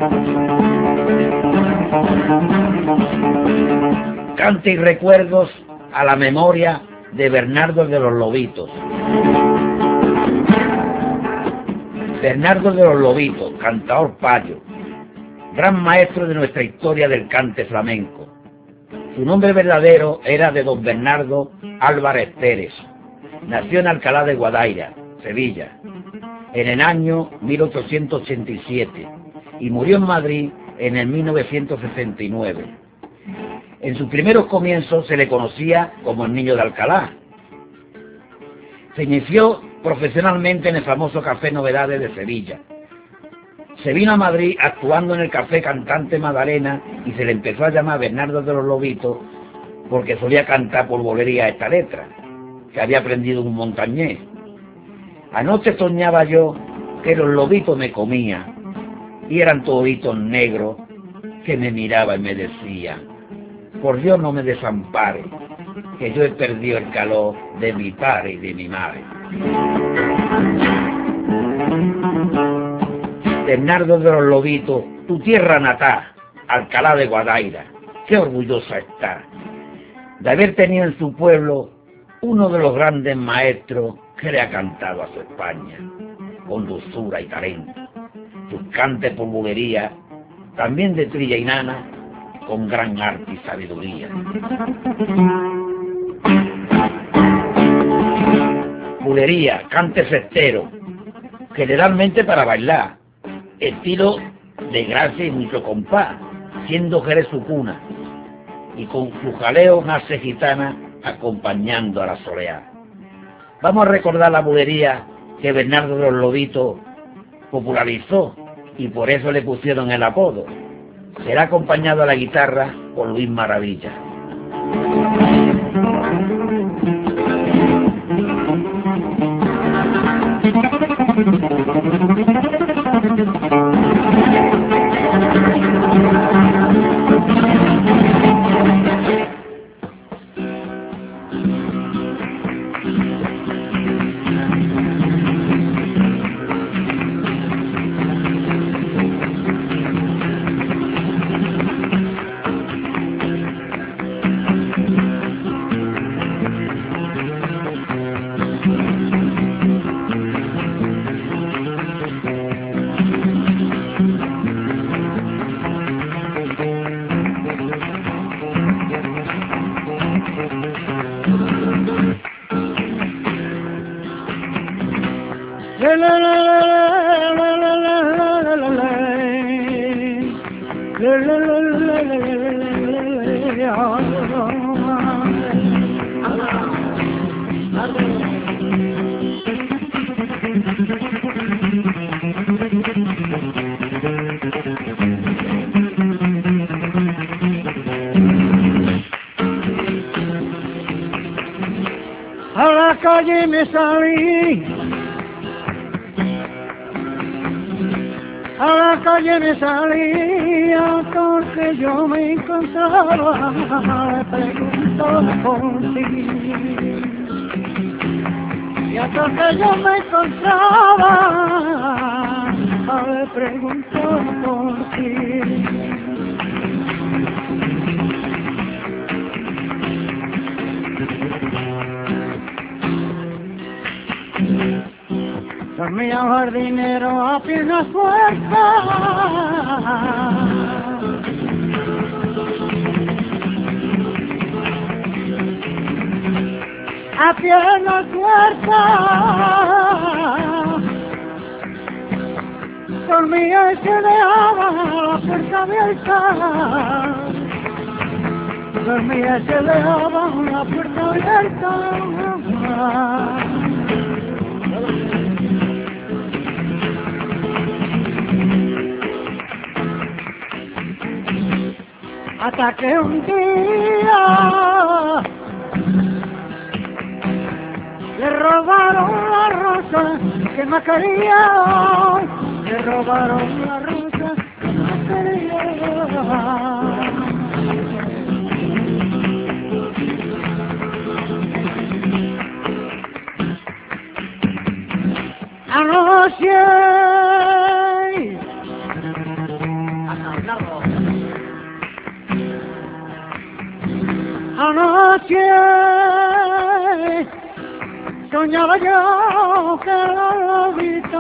Cante y recuerdos a la memoria de Bernardo de los Lobitos. Bernardo de los Lobitos, cantador payo, gran maestro de nuestra historia del cante flamenco. Su nombre verdadero era de don Bernardo Álvarez Pérez. Nació en Alcalá de Guadaira, Sevilla, en el año 1887 y murió en Madrid en el 1969. En sus primeros comienzos se le conocía como el Niño de Alcalá. Se inició profesionalmente en el famoso Café Novedades de Sevilla. Se vino a Madrid actuando en el Café Cantante Madalena y se le empezó a llamar Bernardo de los Lobitos porque solía cantar por bolería esta letra, que había aprendido un montañés. Anoche soñaba yo que los lobitos me comían y eran toditos negros que me miraba y me decía: por Dios no me desampare, que yo he perdido el calor de mi padre y de mi madre. Bernardo de los Lobitos, tu tierra natal, Alcalá de Guadaira, qué orgullosa está de haber tenido en su pueblo uno de los grandes maestros que le ha cantado a su España, con dulzura y talento. Sus cantes por bulería, también de trilla y nana, con gran arte y sabiduría. Bulería, cante festero, generalmente para bailar, estilo de gracia y mucho compás, siendo Jerez su cuna, y con su jaleo nace gitana acompañando a la soleá. Vamos a recordar la bulería que Bernardo de los Lobitos popularizó y por eso le pusieron el apodo. Será acompañado a la guitarra por Luis Maravilla. A la calle me salí, a la calle me salía porque yo me encontraba, le preguntó por ti. Y hasta que yo me encontraba, le preguntó por ti. Dormía un jardinero a piernas fuertes, a piernas fuertes, dormía y se dejaba la puerta abierta, dormía y se dejaba la puerta abierta. Hasta que un día le robaron la rosa que me quería, le robaron la rosa que me quería. Anoche noche soñaba yo que la lobito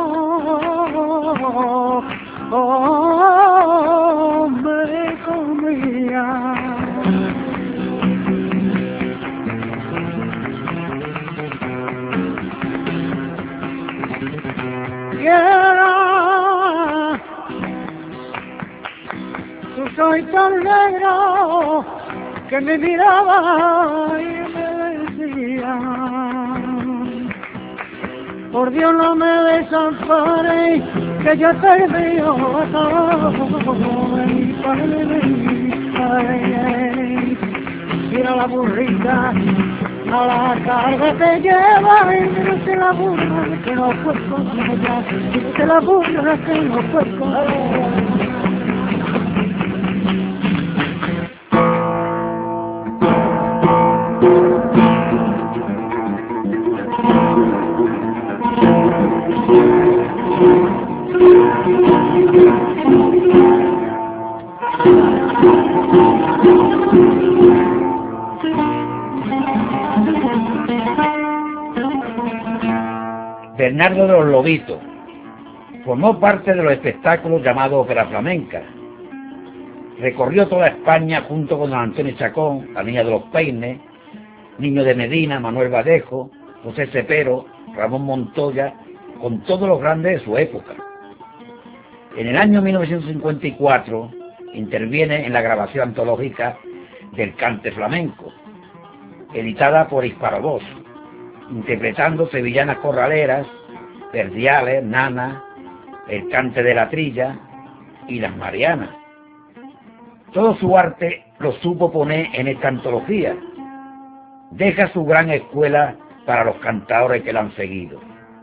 me comía. Y era, tú soy tan negro que me miraba y me decía, por Dios no me desampares, que yo te veo a todo mi padre. Mira la burrita, a la carga te lleva y mírate la burra que no fue con ella, mírate la burra que no fue con ella. Bernardo de los Lobitos formó parte de los espectáculos llamados ópera flamenca. Recorrió toda España junto con don Antonio Chacón, la Niña de los Peines, Niño de Medina, Manuel Vallejo, José Cepero, Ramón Montoya, con todos los grandes de su época. En el año 1954 interviene en la grabación antológica del Cante Flamenco, editada por Hisparovoz, interpretando sevillanas corraleras, verdiales, nanas, el cante de la trilla y las marianas. Todo su arte lo supo poner en esta antología. Deja su gran escuela para los cantadores que la han seguido.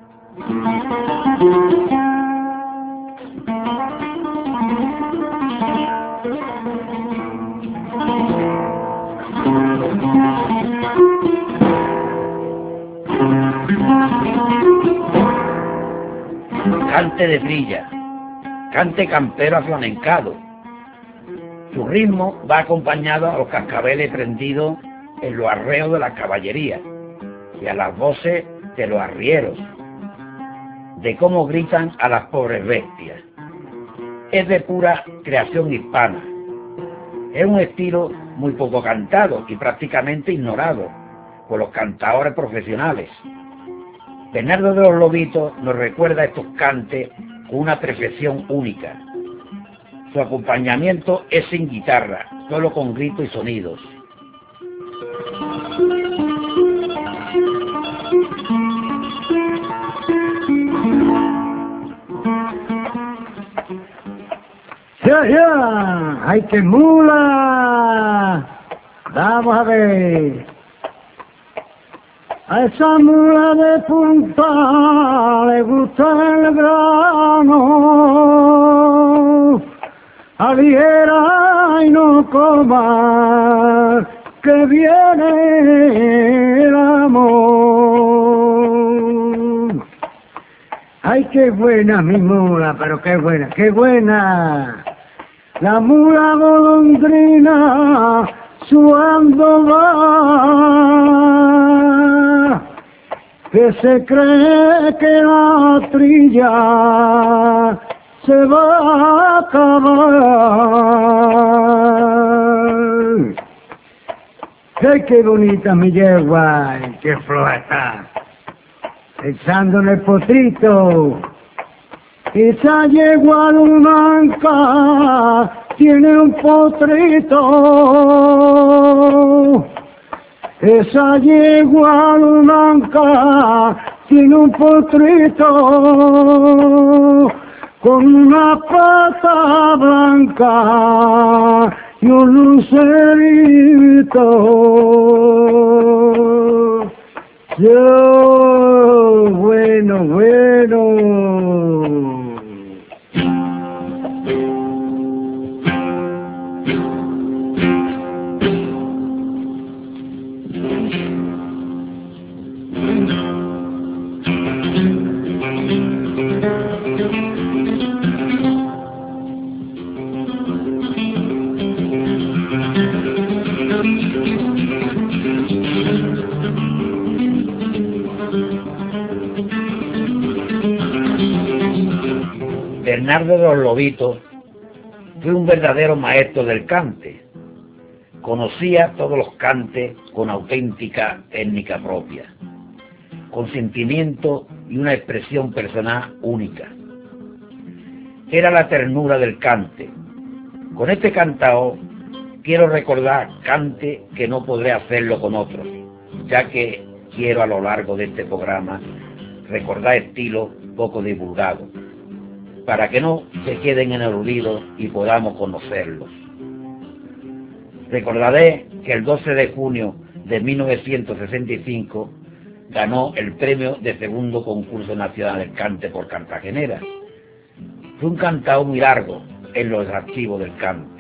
Cante de trilla, cante campero aflamencado. Su ritmo va acompañado a los cascabeles prendidos en los arreos de la caballería y a las voces de los arrieros, de cómo gritan a las pobres bestias. Es de pura creación hispana. Es un estilo muy poco cantado y prácticamente ignorado por los cantadores profesionales. Bernardo de los Lobitos nos recuerda estos cantes con una perfección única. Su acompañamiento es sin guitarra, solo con gritos y sonidos. ¡Ya! ¡Ay, qué mula! Vamos a ver. A esa mula de punta le gusta el grano, aliera y no coma, que viene el amor. Ay, qué buena mi mula, pero qué buena, qué buena. La mula golondrina suando va, que se cree que la trilla se va a acabar. ¡Ay, qué bonita mi yegua! ¡Ay, qué floja está! Echando en el potrito. Esa yegua blanca tiene un potrito. Esa yegua blanca tiene un potrito con una pata blanca y un lucerito. Yo, bueno, bueno. Bernardo de los Lobitos fue un verdadero maestro del cante. Conocía todos los cantes con auténtica técnica propia, con sentimiento y una expresión personal única. Era la ternura del cante. Con este cantao quiero recordar cante que no podré hacerlo con otros, ya que quiero a lo largo de este programa recordar estilos poco divulgados, para que no se queden en el olvido y podamos conocerlos. Recordaré que el 12 de junio de 1965 ganó el premio de segundo concurso nacional del cante por Cartagenera. Fue un cantao muy largo en los archivos del cante.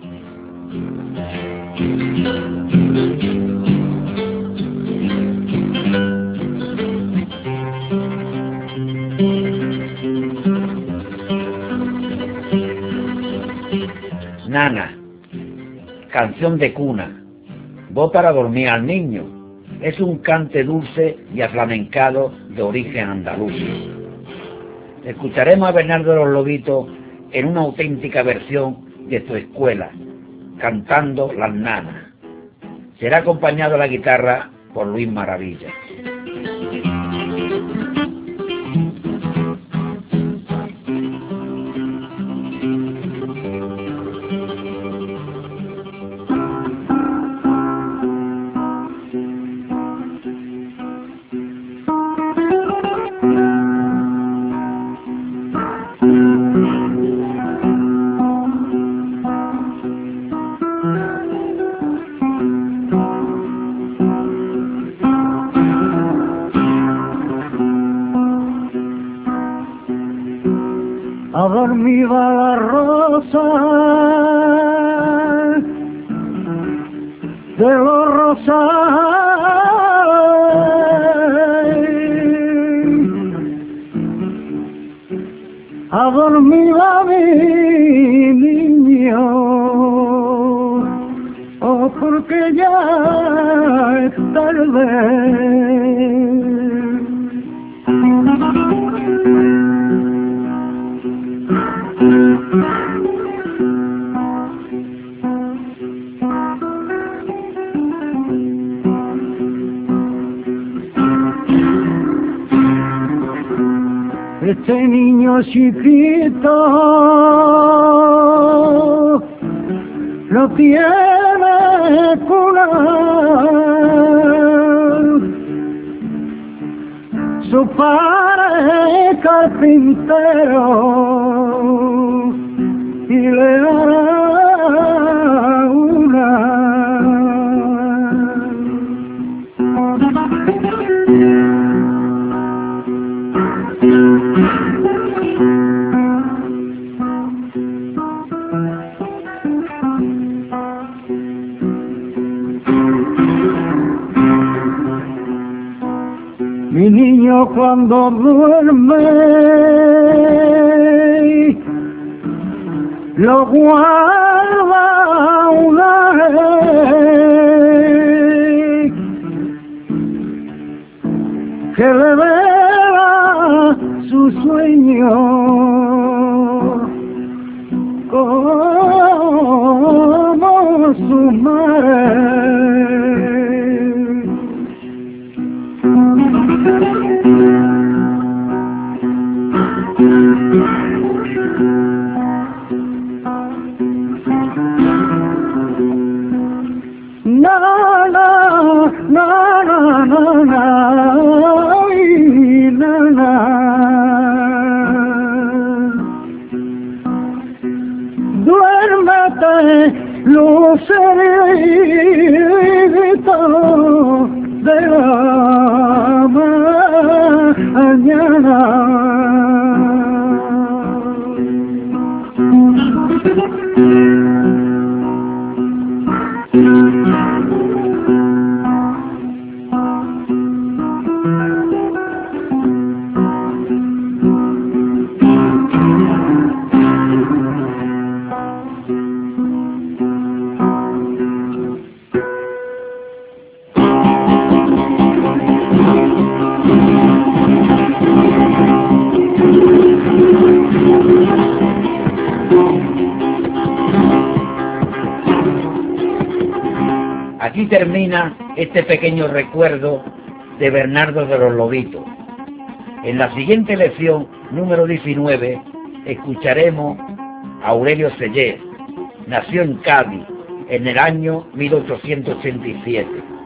Nana, canción de cuna, voz para dormir al niño. Es un cante dulce y aflamencado de origen andaluz. Escucharemos a Bernardo de los Lobitos en una auténtica versión de su escuela, cantando Las Nanas. Será acompañado a la guitarra por Luis Maravilla. Adormida la rosa de los rosales, adormida mi niño, oh, porque ya es tarde. Este niño chiquito no tiene cuna, su padre es carpintero y le hará una. Mi niño cuando duerme lo guarda una vez que le vela su sueño como su madre. Na na na na na na na na. Duérmete, lucerito de la mañana. Aquí termina este pequeño recuerdo de Bernardo de los Lobitos. En la siguiente lección, número 19, escucharemos a Aurelio Sellés. Nació en Cádiz en el año 1887.